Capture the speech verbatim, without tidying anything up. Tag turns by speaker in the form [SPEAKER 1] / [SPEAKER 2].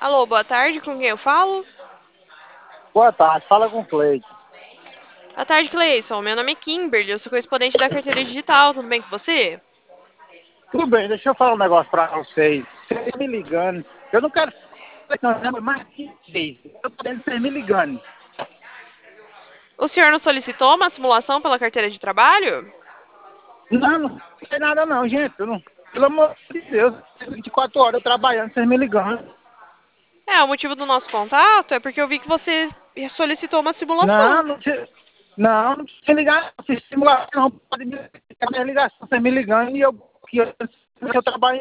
[SPEAKER 1] Alô, boa tarde, com quem eu falo?
[SPEAKER 2] Boa tarde, fala com o Cleide.
[SPEAKER 1] Boa tarde, Cleison. Meu nome é Kimberly, eu sou correspondente da carteira digital, tudo bem com você?
[SPEAKER 2] Tudo bem, deixa eu falar um negócio pra vocês. Vocês me ligando. Eu não quero não, não, mais que vocês. Eu tô querendo vocês me ligando.
[SPEAKER 1] O senhor não solicitou uma simulação pela carteira de trabalho?
[SPEAKER 2] Não, não tem nada não, gente. Eu não, pelo amor de Deus, vinte e quatro horas eu trabalhando, vocês me ligando.
[SPEAKER 1] É, o motivo do nosso contato é porque eu vi que você solicitou uma
[SPEAKER 2] Não,
[SPEAKER 1] simulação.
[SPEAKER 2] não precisa. Não, não precisa ligar, não precisa simular, não. Pode me ligar, minha ligação, vocês me ligando e eu, que eu, eu trabalho